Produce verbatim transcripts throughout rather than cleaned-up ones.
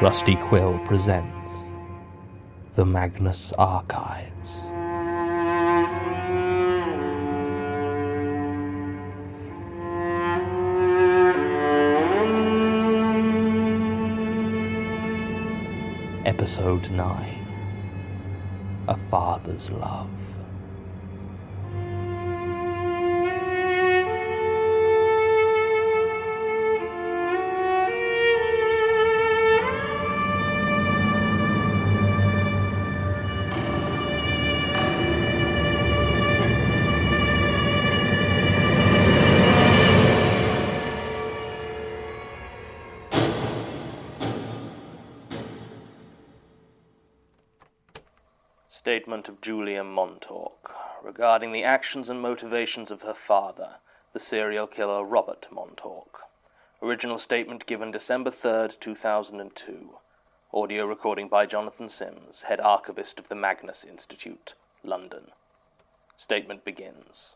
Rusty Quill presents The Magnus Archives. Episode nine, A Father's Love. Statement of Julia Montauk regarding the actions and motivations of her father, the serial killer Robert Montauk. Original statement given December third, two thousand two. Audio recording by Jonathan Sims, head archivist of the Magnus Institute, London. Statement begins.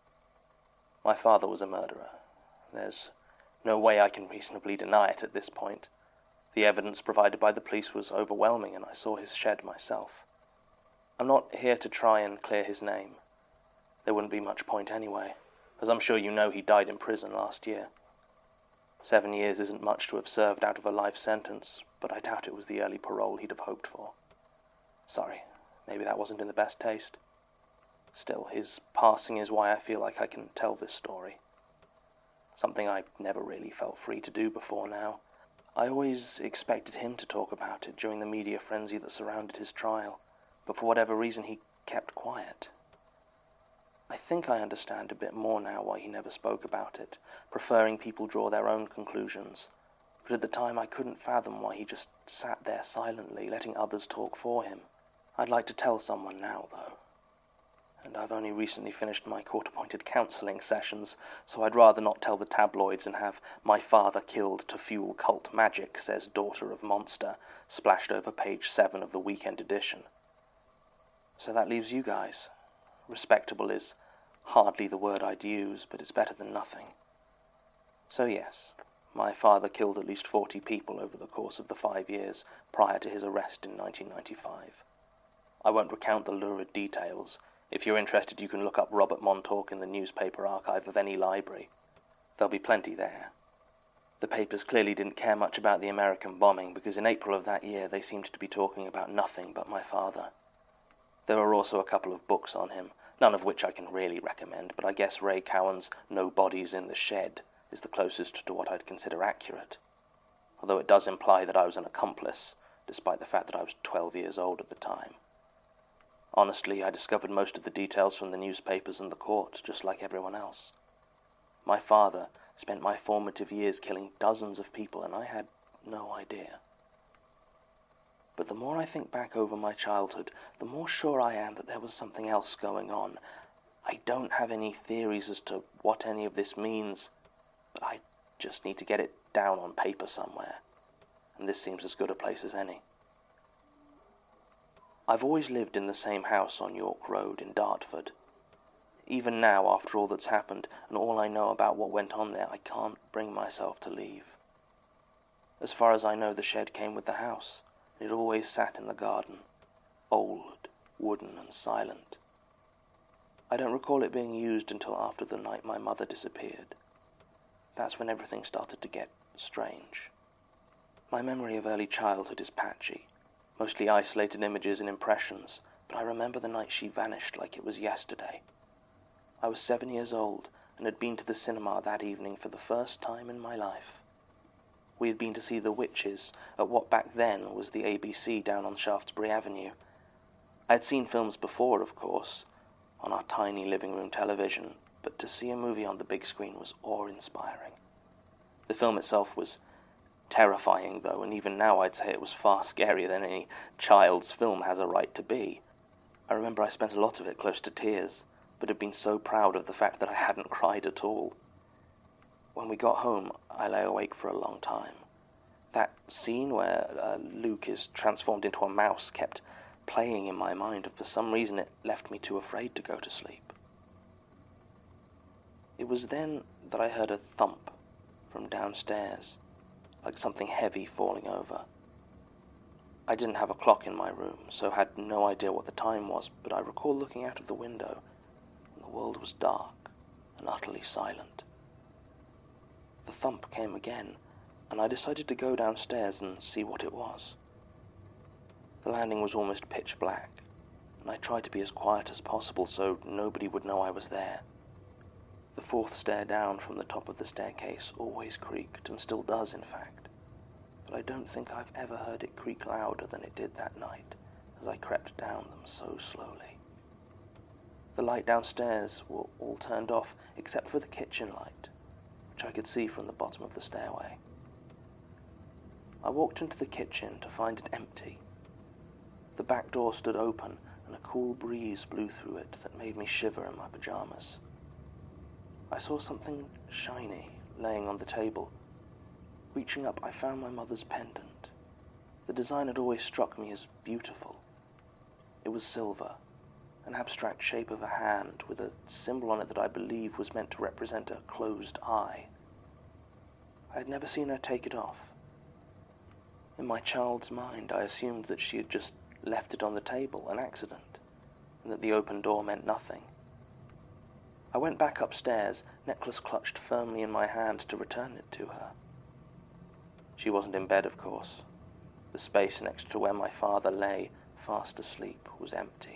My father was a murderer. There's no way I can reasonably deny it at this point. The evidence provided by the police was overwhelming, and I saw his shed myself. I'm not here to try and clear his name. There wouldn't be much point anyway, as I'm sure you know he died in prison last year. Seven years isn't much to have served out of a life sentence, but I doubt it was the early parole he'd have hoped for. Sorry, maybe that wasn't in the best taste. Still, his passing is why I feel like I can tell this story. Something I never really felt free to do before now. I always expected him to talk about it during the media frenzy that surrounded his trial. But for whatever reason, he kept quiet. I think I understand a bit more now why he never spoke about it, preferring people draw their own conclusions. But at the time, I couldn't fathom why he just sat there silently, letting others talk for him. I'd like to tell someone now, though. And I've only recently finished my court-appointed counselling sessions, so I'd rather not tell the tabloids and have "my father killed to fuel cult magic, says daughter of monster," splashed over page seven of the weekend edition. So that leaves you guys. Respectable is hardly the word I'd use, but it's better than nothing. So yes, my father killed at least forty people over the course of the five years prior to his arrest in nineteen ninety-five. I won't recount the lurid details. If you're interested, you can look up Robert Montauk in the newspaper archive of any library. There'll be plenty there. The papers clearly didn't care much about the American bombing, because in April of that year they seemed to be talking about nothing but my father. There were also a couple of books on him, none of which I can really recommend, but I guess Ray Cowan's No Bodies in the Shed is the closest to what I'd consider accurate. Although it does imply that I was an accomplice, despite the fact that I was twelve years old at the time. Honestly, I discovered most of the details from the newspapers and the court, just like everyone else. My father spent my formative years killing dozens of people, and I had no idea. But the more I think back over my childhood, the more sure I am that there was something else going on. I don't have any theories as to what any of this means, but I just need to get it down on paper somewhere, and this seems as good a place as any. I've always lived in the same house on York Road in Dartford. Even now, after all that's happened, and all I know about what went on there, I can't bring myself to leave. As far as I know, the shed came with the house. It always sat in the garden, old, wooden and silent. I don't recall it being used until after the night my mother disappeared. That's when everything started to get strange. My memory of early childhood is patchy, mostly isolated images and impressions, but I remember the night she vanished like it was yesterday. I was seven years old and had been to the cinema that evening for the first time in my life. We had been to see The Witches at what back then was the A B C down on Shaftesbury Avenue. I had seen films before, of course, on our tiny living room television, but to see a movie on the big screen was awe-inspiring. The film itself was terrifying, though, and even now I'd say it was far scarier than any child's film has a right to be. I remember I spent a lot of it close to tears, but had been so proud of the fact that I hadn't cried at all. When we got home, I lay awake for a long time. That scene where uh, Luke is transformed into a mouse kept playing in my mind, and for some reason it left me too afraid to go to sleep. It was then that I heard a thump from downstairs, like something heavy falling over. I didn't have a clock in my room, so had no idea what the time was, but I recall looking out of the window, and the world was dark and utterly silent. The thump came again, and I decided to go downstairs and see what it was. The landing was almost pitch black, and I tried to be as quiet as possible so nobody would know I was there. The fourth stair down from the top of the staircase always creaked, and still does in fact, but I don't think I've ever heard it creak louder than it did that night as I crept down them so slowly. The light downstairs were all turned off except for the kitchen light, which I could see from the bottom of the stairway. I walked into the kitchen to find it empty. The back door stood open, and a cool breeze blew through it that made me shiver in my pajamas. I saw something shiny laying on the table. Reaching up, I found my mother's pendant. The design had always struck me as beautiful. It was silver, an abstract shape of a hand with a symbol on it that I believe was meant to represent a closed eye. I had never seen her take it off. In my child's mind, I assumed that she had just left it on the table, an accident, and that the open door meant nothing. I went back upstairs, necklace clutched firmly in my hand to return it to her. She wasn't in bed, of course. The space next to where my father lay, fast asleep, was empty.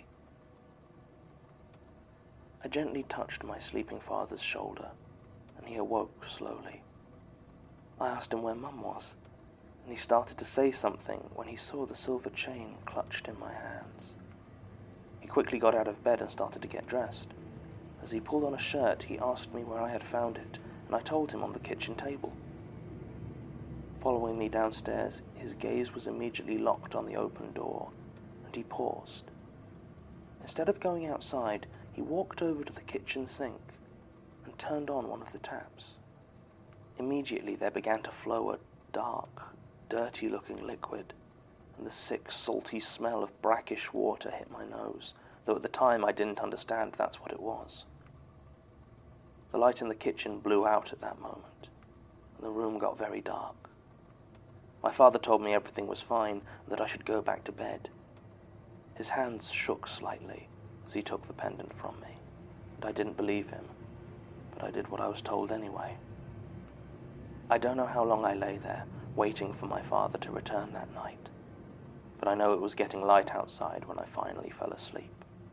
I gently touched my sleeping father's shoulder, and he awoke slowly. I asked him where Mum was, and he started to say something when he saw the silver chain clutched in my hands. He quickly got out of bed and started to get dressed. As he pulled on a shirt, he asked me where I had found it, and I told him on the kitchen table. Following me downstairs, his gaze was immediately locked on the open door, and he paused. Instead of going outside, he walked over to the kitchen sink and turned on one of the taps. Immediately there began to flow a dark, dirty-looking liquid, and the sick, salty smell of brackish water hit my nose, though at the time I didn't understand that's what it was. The light in the kitchen blew out at that moment, and the room got very dark. My father told me everything was fine and that I should go back to bed. His hands shook slightly as he took the pendant from me, and I didn't believe him, but I did what I was told anyway. I don't know how long I lay there, waiting for my father to return that night, but I know it was getting light outside when I finally fell asleep.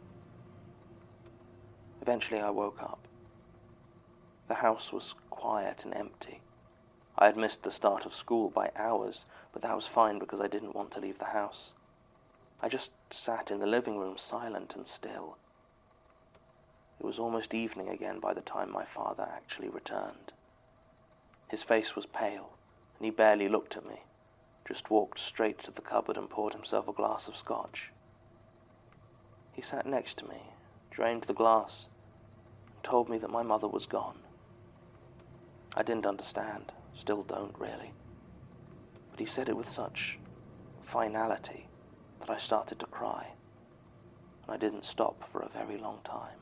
Eventually I woke up. The house was quiet and empty. I had missed the start of school by hours, but that was fine because I didn't want to leave the house. I just sat in the living room silent and still. It was almost evening again by the time my father actually returned. His face was pale, and he barely looked at me, just walked straight to the cupboard and poured himself a glass of scotch. He sat next to me, drained the glass, and told me that my mother was gone. I didn't understand, still don't really, but he said it with such finality that I started to cry, and I didn't stop for a very long time.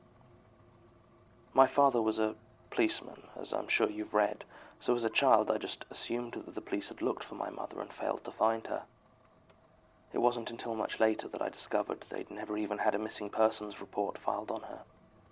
My father was a policeman, as I'm sure you've read, so as a child I just assumed that the police had looked for my mother and failed to find her. It wasn't until much later that I discovered they'd never even had a missing persons report filed on her.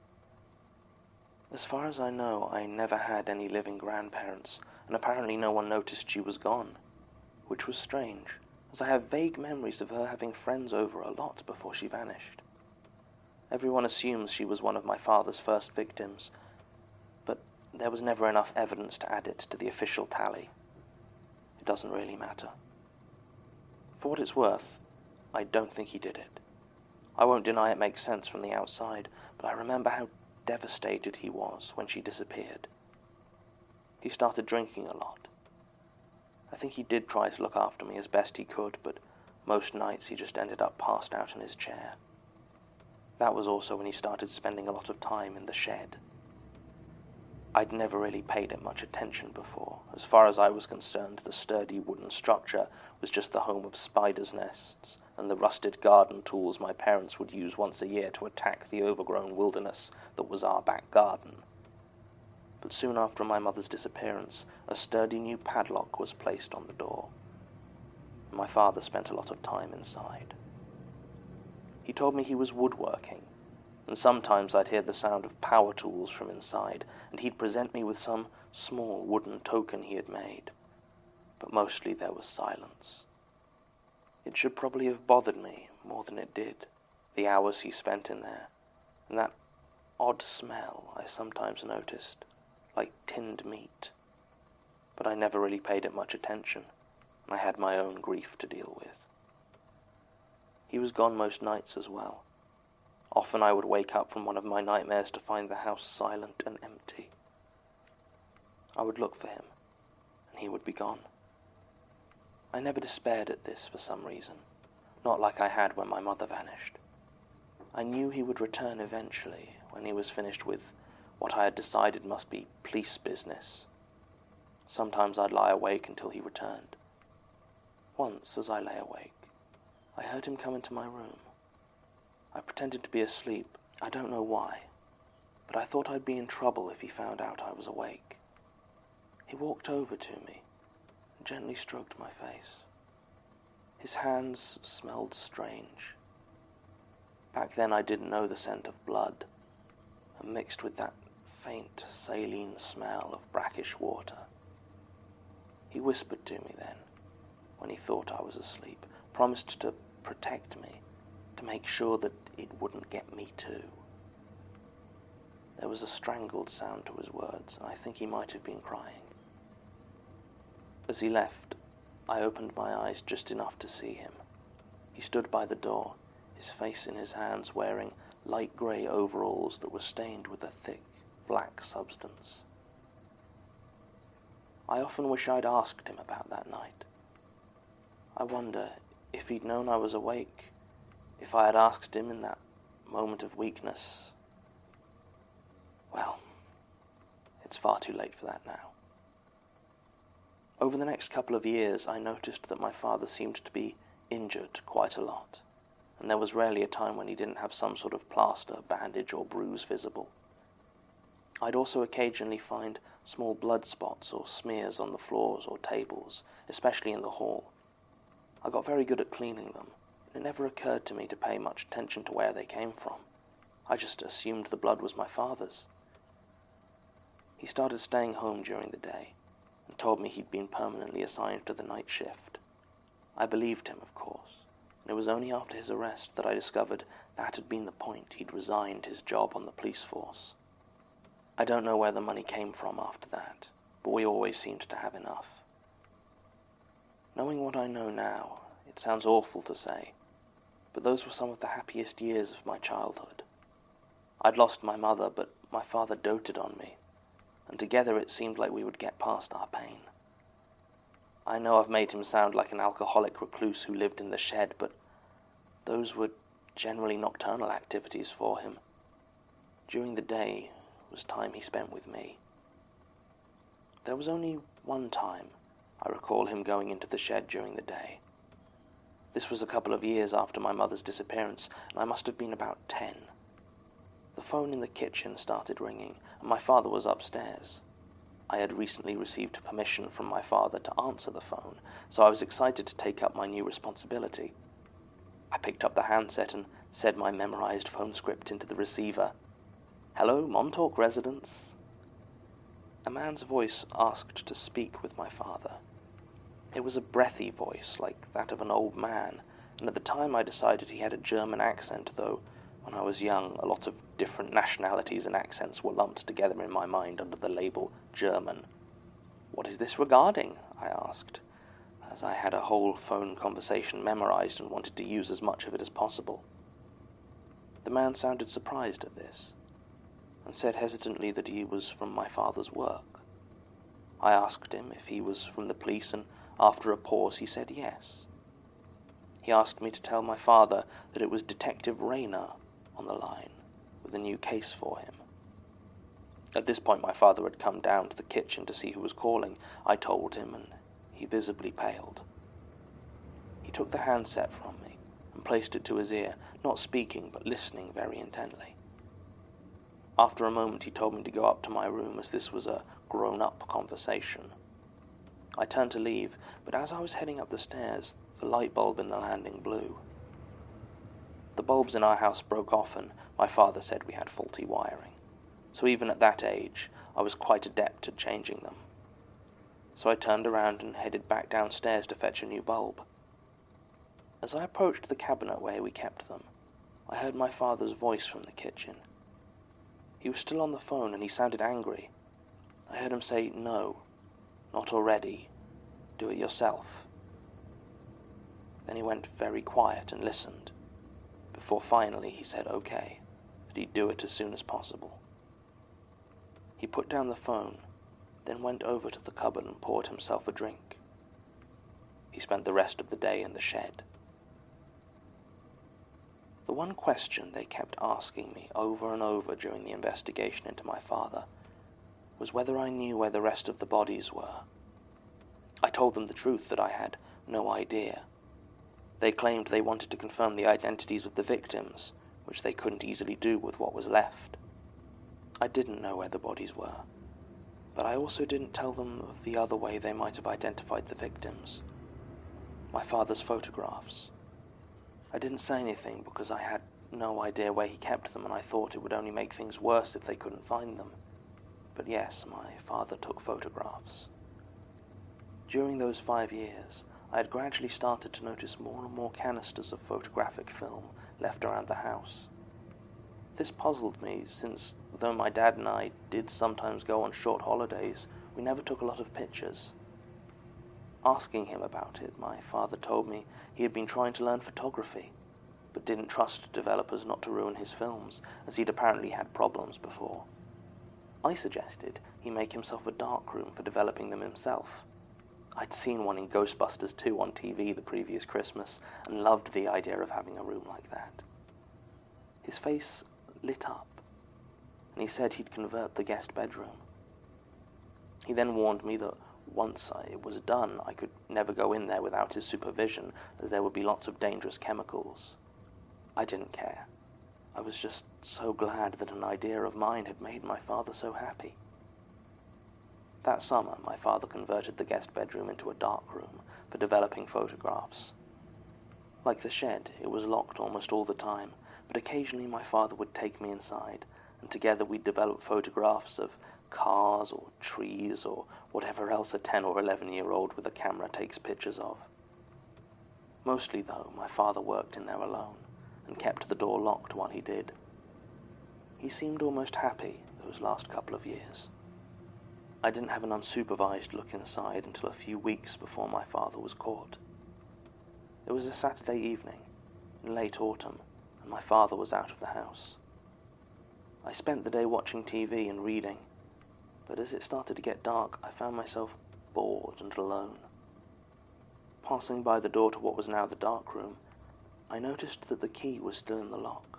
As far as I know, I never had any living grandparents, and apparently no one noticed she was gone, which was strange, as I have vague memories of her having friends over a lot before she vanished. Everyone assumes she was one of my father's first victims, but there was never enough evidence to add it to the official tally. It doesn't really matter. For what it's worth, I don't think he did it. I won't deny it makes sense from the outside, but I remember how devastated he was when she disappeared. He started drinking a lot. I think he did try to look after me as best he could, but most nights he just ended up passed out in his chair. That was also when he started spending a lot of time in the shed. I'd never really paid it much attention before. As far as I was concerned, the sturdy wooden structure was just the home of spiders' nests and the rusted garden tools my parents would use once a year to attack the overgrown wilderness that was our back garden. But soon after my mother's disappearance, a sturdy new padlock was placed on the door. and my father spent a lot of time inside. He told me he was woodworking, and sometimes I'd hear the sound of power tools from inside, and he'd present me with some small wooden token he had made. But mostly there was silence. It should probably have bothered me more than it did, the hours he spent in there, and that odd smell I sometimes noticed, like tinned meat. But I never really paid it much attention, and I had my own grief to deal with. He was gone most nights as well. Often I would wake up from one of my nightmares to find the house silent and empty. I would look for him, and he would be gone. I never despaired at this for some reason, not like I had when my mother vanished. I knew he would return eventually, when he was finished with what I had decided must be police business. Sometimes I'd lie awake until he returned. Once, as I lay awake, I heard him come into my room. I pretended to be asleep. I don't know why, but I thought I'd be in trouble if he found out I was awake. He walked over to me and gently stroked my face. His hands smelled strange. Back then I didn't know the scent of blood, and mixed with that faint saline smell of brackish water. He whispered to me then, when he thought I was asleep, promised to protect me, to make sure that it wouldn't get me too. There was a strangled sound to his words, and I think he might have been crying. As he left, I opened my eyes just enough to see him. He stood by the door, his face in his hands, wearing light grey overalls that were stained with a thick, black substance. I often wish I'd asked him about that night. I wonder if he'd known I was awake, if I had asked him in that moment of weakness. Well, it's far too late for that now. Over the next couple of years, I noticed that my father seemed to be injured quite a lot, and there was rarely a time when he didn't have some sort of plaster, bandage, or bruise visible. I'd also occasionally find small blood spots or smears on the floors or tables, especially in the hall. I got very good at cleaning them. It never occurred to me to pay much attention to where they came from. I just assumed the blood was my father's. He started staying home during the day, and told me he'd been permanently assigned to the night shift. I believed him, of course, and it was only after his arrest that I discovered that had been the point. He'd resigned his job on the police force. I don't know where the money came from after that, but we always seemed to have enough. Knowing what I know now, it sounds awful to say, but those were some of the happiest years of my childhood. I'd lost my mother, but my father doted on me, and together it seemed like we would get past our pain. I know I've made him sound like an alcoholic recluse who lived in the shed, but those were generally nocturnal activities for him. During the day was time he spent with me. There was only one time I recall him going into the shed during the day. This was a couple of years after my mother's disappearance, and I must have been about ten. The phone in the kitchen started ringing, and my father was upstairs. I had recently received permission from my father to answer the phone, so I was excited to take up my new responsibility. I picked up the handset and said my memorized phone script into the receiver. "Hello, Montauk residence." A man's voice asked to speak with my father. It was a breathy voice, like that of an old man, and at the time I decided he had a German accent, though when I was young a lot of different nationalities and accents were lumped together in my mind under the label German. "What is this regarding?" I asked, as I had a whole phone conversation memorized and wanted to use as much of it as possible. The man sounded surprised at this, and said hesitantly that he was from my father's work. I asked him if he was from the police, and after a pause he said yes. He asked me to tell my father that it was Detective Rayner on the line, with a new case for him. At this point my father had come down to the kitchen to see who was calling. I told him, and he visibly paled. He took the handset from me and placed it to his ear, not speaking but listening very intently. After a moment he told me to go up to my room, as this was a grown-up conversation. I turned to leave, but as I was heading up the stairs, The light bulb in the landing blew. The bulbs in our house broke often. My father said we had faulty wiring, so even at that age I was quite adept at changing them. So I turned around and headed back downstairs to fetch a new bulb. As I approached the cabinet where we kept them, I heard my father's voice from the kitchen. He was still on the phone and he sounded angry. I heard him say, "No, not already. Do it yourself." Then he went very quiet and listened, before finally he said okay, that he'd do it as soon as possible. He put down the phone, then went over to the cupboard and poured himself a drink. He spent the rest of the day in the shed. The one question they kept asking me over and over during the investigation into my father was whether I knew where the rest of the bodies were. I told them the truth, that I had no idea. They claimed they wanted to confirm the identities of the victims, which they couldn't easily do with what was left. I didn't know where the bodies were, but I also didn't tell them of the other way they might have identified the victims. My father's photographs. I didn't say anything because I had no idea where he kept them, and I thought it would only make things worse if they couldn't find them. But yes, my father took photographs. During those five years, I had gradually started to notice more and more canisters of photographic film left around the house. This puzzled me, since though my dad and I did sometimes go on short holidays, we never took a lot of pictures. Asking him about it, my father told me he had been trying to learn photography, but didn't trust developers not to ruin his films, as he'd apparently had problems before. I suggested he make himself a darkroom for developing them himself. I'd seen one in Ghostbusters two on T V the previous Christmas, and loved the idea of having a room like that. His face lit up, and he said he'd convert the guest bedroom. He then warned me that once it was done, I could never go in there without his supervision, as there would be lots of dangerous chemicals. I didn't care. I was just so glad that an idea of mine had made my father so happy. That summer, my father converted the guest bedroom into a dark room for developing photographs. Like the shed, it was locked almost all the time, but occasionally my father would take me inside, and together we'd develop photographs of cars or trees or whatever else a ten or eleven year old with a camera takes pictures of. Mostly, though, my father worked in there alone and kept the door locked while he did. He seemed almost happy those last couple of years. I didn't have an unsupervised look inside until a few weeks before my father was caught. It was a Saturday evening, in late autumn, and my father was out of the house. I spent the day watching T V and reading, but as it started to get dark, I found myself bored and alone. Passing by the door to what was now the dark room, I noticed that the key was still in the lock.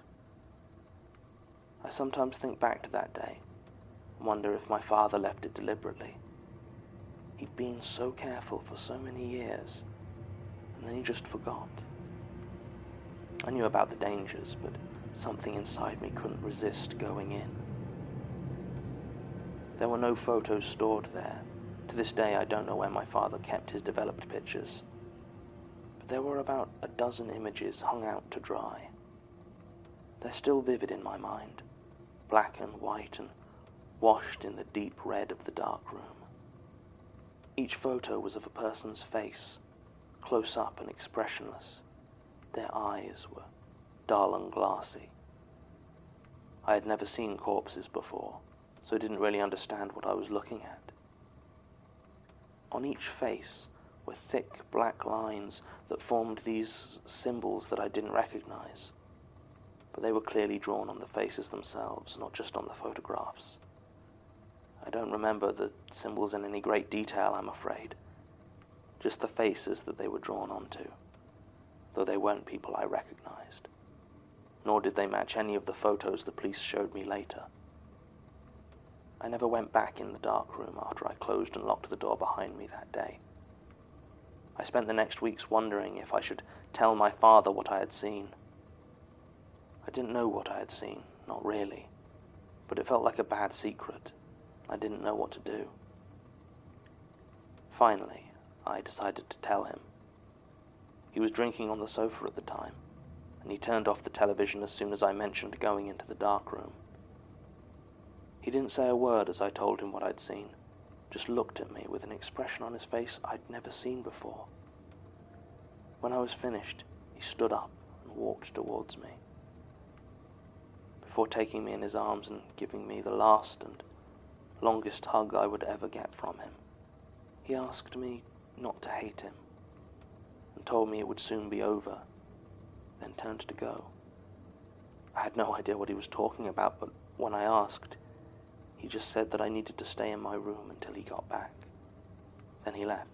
I sometimes think back to that day and wonder if my father left it deliberately. He'd been so careful for so many years, and then he just forgot. I knew about the dangers, but something inside me couldn't resist going in. There were no photos stored there. To this day, I don't know where my father kept his developed pictures. But there were about a dozen images hung out to dry. They're still vivid in my mind, black and white and washed in the deep red of the dark room. Each photo was of a person's face, close up and expressionless. Their eyes were dull and glassy. I had never seen corpses before, so I didn't really understand what I was looking at. On each face were thick black lines that formed these symbols that I didn't recognize, but they were clearly drawn on the faces themselves, not just on the photographs. I don't remember the symbols in any great detail, I'm afraid. Just the faces that they were drawn onto, though they weren't people I recognized. Nor did they match any of the photos the police showed me later. I never went back in the dark room after I closed and locked the door behind me that day. I spent the next weeks wondering if I should tell my father what I had seen. I didn't know what I had seen, not really, but it felt like a bad secret. I didn't know what to do. Finally, I decided to tell him. He was drinking on the sofa at the time, and he turned off the television as soon as I mentioned going into the dark room. He didn't say a word as I told him what I'd seen, just looked at me with an expression on his face I'd never seen before. When I was finished, he stood up and walked towards me. Before taking me in his arms and giving me the last and longest hug I would ever get from him, he asked me not to hate him, and told me it would soon be over, then turned to go. I had no idea what he was talking about, but when I asked, he just said that I needed to stay in my room until he got back. Then he left.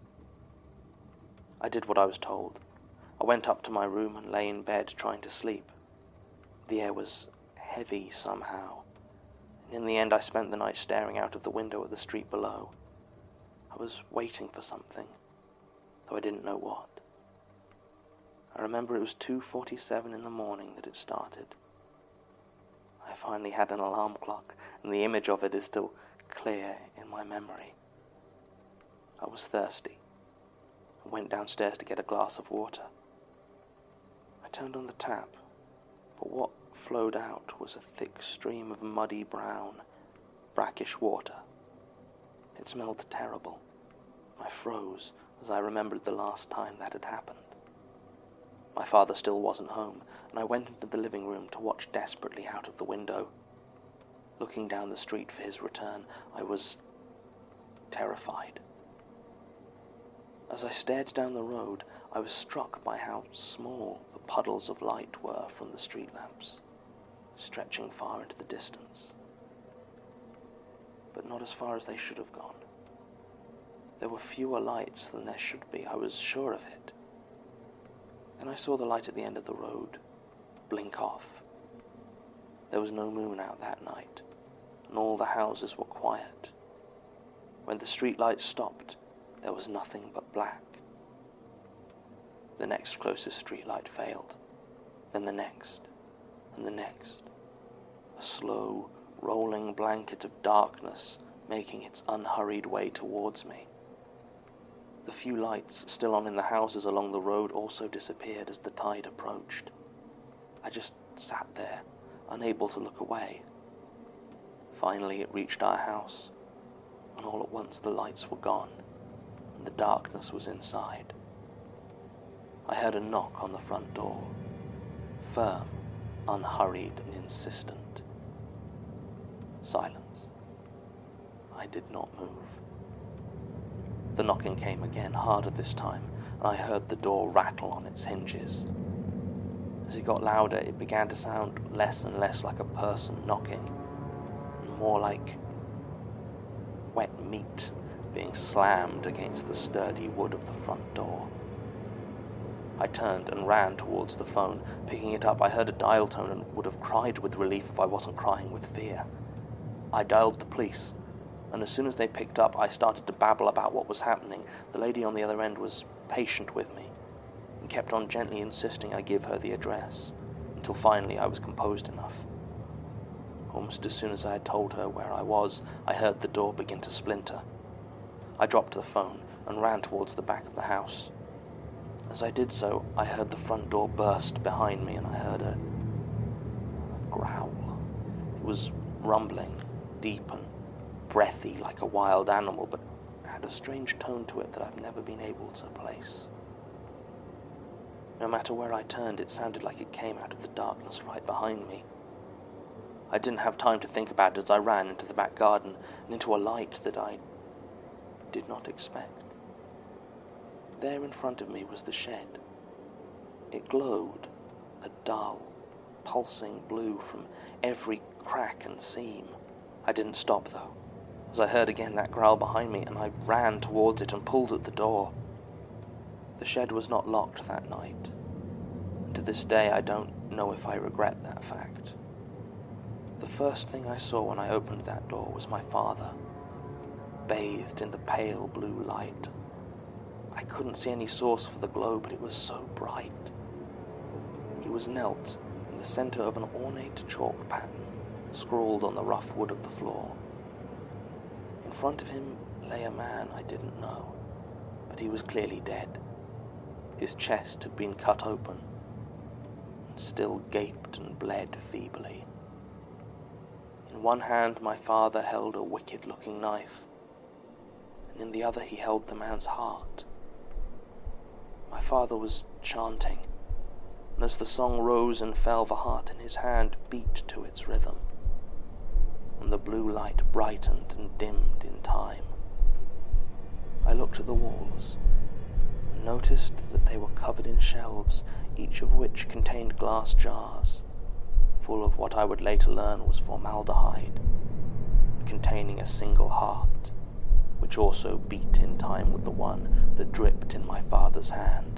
I did what I was told. I went up to my room and lay in bed trying to sleep. The air was heavy somehow, and in the end I spent the night staring out of the window at the street below. I was waiting for something, though I didn't know what. I remember it was two forty-seven in the morning that it started. I finally had an alarm clock, and the image of it is still clear in my memory. I was thirsty and went downstairs to get a glass of water. I turned on the tap, but what flowed out was a thick stream of muddy brown, brackish water. It smelled terrible. I froze as I remembered the last time that had happened. My father still wasn't home, and I went into the living room to watch desperately out of the window. Looking down the street for his return, I was terrified. As I stared down the road, I was struck by how small the puddles of light were from the street lamps, stretching far into the distance. But not as far as they should have gone. There were fewer lights than there should be, I was sure of it. Then I saw the light at the end of the road blink off. There was no moon out that night, and all the houses were quiet. When the street lights stopped, there was nothing but black. The next closest street light failed, then the next, and the next. A slow, rolling blanket of darkness making its unhurried way towards me. The few lights still on in the houses along the road also disappeared as the tide approached. I just sat there, unable to look away. Finally it reached our house, and all at once the lights were gone, and the darkness was inside. I heard a knock on the front door, firm, unhurried, and insistent. Silence. I did not move. The knocking came again, harder this time, and I heard the door rattle on its hinges. As it got louder, it began to sound less and less like a person knocking, and more like wet meat being slammed against the sturdy wood of the front door. I turned and ran towards the phone. Picking it up, I heard a dial tone and would have cried with relief if I wasn't crying with fear. I dialed the police, and as soon as they picked up, I started to babble about what was happening. The lady on the other end was patient with me, and kept on gently insisting I give her the address, until finally I was composed enough. Almost as soon as I had told her where I was, I heard the door begin to splinter. I dropped the phone and ran towards the back of the house. As I did so, I heard the front door burst behind me, and I heard a, a growl. It was rumbling, deep and breathy like a wild animal, but had a strange tone to it that I've never been able to place. No matter where I turned, it sounded like it came out of the darkness right behind me. I didn't have time to think about it as I ran into the back garden and into a light that I did not expect. There in front of me was the shed. It glowed, a dull, pulsing blue from every crack and seam. I didn't stop, though, as I heard again that growl behind me, and I ran towards it and pulled at the door. The shed was not locked that night, and to this day I don't know if I regret that fact. The first thing I saw when I opened that door was my father, bathed in the pale blue light. I couldn't see any source for the glow, but it was so bright. He was knelt in the center of an ornate chalk pattern, scrawled on the rough wood of the floor. In front of him lay a man I didn't know, but he was clearly dead. His chest had been cut open, and still gaped and bled feebly. In one hand my father held a wicked-looking knife, and in the other he held the man's heart. My father was chanting, and as the song rose and fell, the heart in his hand beat to its rhythm, and the blue light brightened and dimmed in time. I looked at the walls, and noticed that they were covered in shelves, each of which contained glass jars, full of what I would later learn was formaldehyde, containing a single heart, which also beat in time with the one that dripped in my father's hand.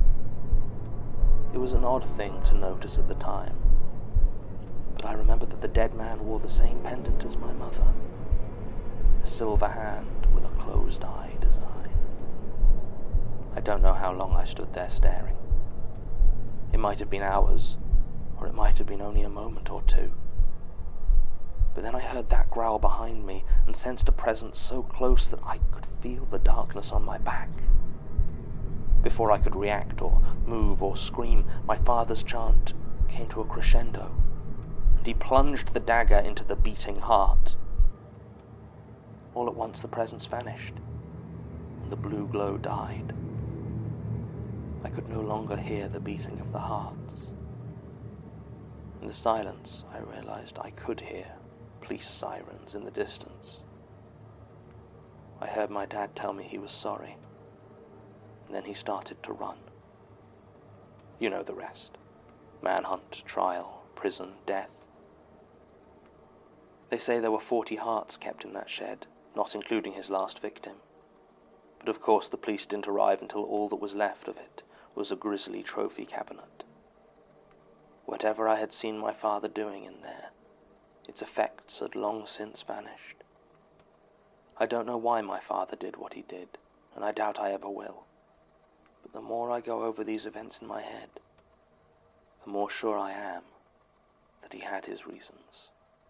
It was an odd thing to notice at the time, but I remember that the dead man wore the same pendant as my mother, a silver hand with a closed-eye design. I don't know how long I stood there staring. It might have been hours, or it might have been only a moment or two. But then I heard that growl behind me and sensed a presence so close that I could feel the darkness on my back. Before I could react or move or scream, my father's chant came to a crescendo, and he plunged the dagger into the beating heart. All at once the presence vanished, and the blue glow died. I could no longer hear the beating of the hearts. In the silence, I realized I could hear police sirens in the distance. I heard my dad tell me he was sorry, and then he started to run. You know the rest. Manhunt, trial, prison, death. They say there were forty hearts kept in that shed, not including his last victim. But of course the police didn't arrive until all that was left of it was a grisly trophy cabinet. Whatever I had seen my father doing in there, its effects had long since vanished. I don't know why my father did what he did, and I doubt I ever will. But the more I go over these events in my head, the more sure I am that he had his reasons.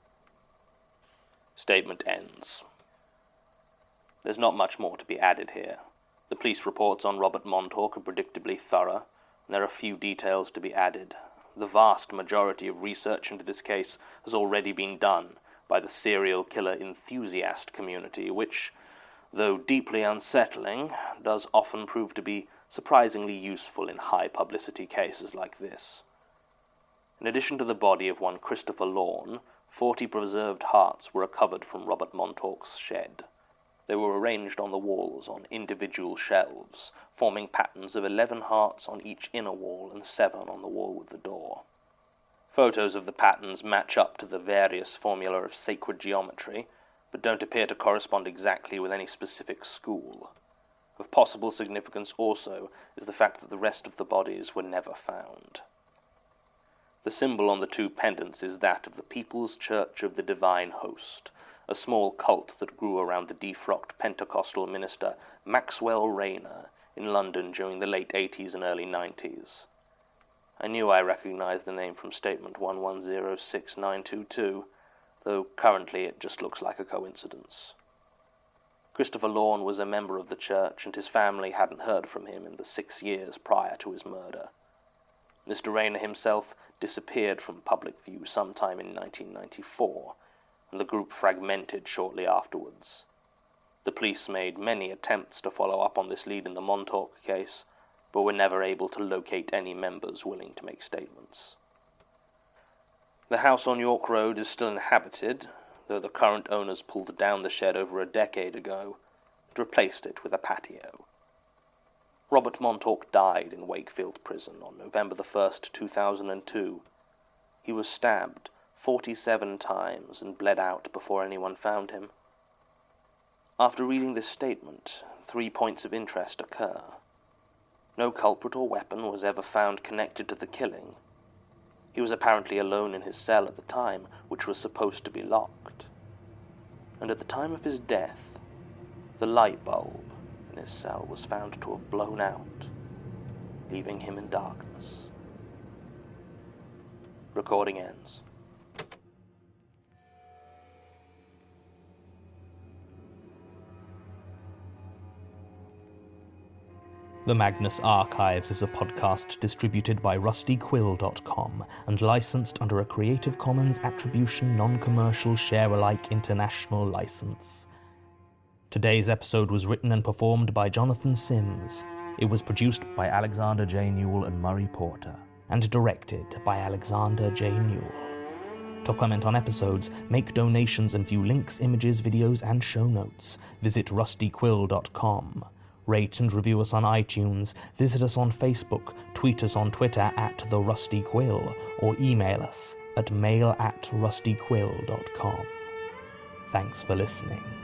Statement ends. There's not much more to be added here. The police reports on Robert Montauk are predictably thorough, and there are few details to be added. The vast majority of research into this case has already been done by the serial killer enthusiast community, which, though deeply unsettling, does often prove to be surprisingly useful in high-publicity cases like this. In addition to the body of one Christopher Lorne, forty preserved hearts were recovered from Robert Montauk's shed. They were arranged on the walls on individual shelves, forming patterns of eleven hearts on each inner wall and seven on the wall with the door. Photos of the patterns match up to the various formula of sacred geometry, but don't appear to correspond exactly with any specific school. Of possible significance also is the fact that the rest of the bodies were never found. The symbol on the two pendants is that of the People's Church of the Divine Host, a small cult that grew around the defrocked Pentecostal minister Maxwell Rayner in London during the late eighties and early nineties. I knew I recognized the name from statement one one zero six nine two two, though currently it just looks like a coincidence. Christopher Lorne was a member of the church, and his family hadn't heard from him in the six years prior to his murder. Mister Rayner himself disappeared from public view sometime in nineteen ninety-four, and the group fragmented shortly afterwards. The police made many attempts to follow up on this lead in the Montauk case, but were never able to locate any members willing to make statements. The house on York Road is still inhabited, though the current owners pulled down the shed over a decade ago and replaced it with a patio. Robert Montauk died in Wakefield Prison on November the first, two thousand two. He was stabbed forty-seven times and bled out before anyone found him. After reading this statement, three points of interest occur. No culprit or weapon was ever found connected to the killing. He was apparently alone in his cell at the time, which was supposed to be locked. And at the time of his death, the light bulb in his cell was found to have blown out, leaving him in darkness. Recording ends. The Magnus Archives is a podcast distributed by rusty quill dot com and licensed under a Creative Commons Attribution Non-Commercial Share-alike International License. Today's episode was written and performed by Jonathan Sims. It was produced by Alexander J. Newell and Murray Porter, and directed by Alexander J. Newell. To comment on episodes, make donations and view links, images, videos, and show notes, visit rusty quill dot com. Rate and review us on iTunes, visit us on Facebook, tweet us on Twitter at The Rusty Quill, or email us at mail at rusty quill dot com. Thanks for listening.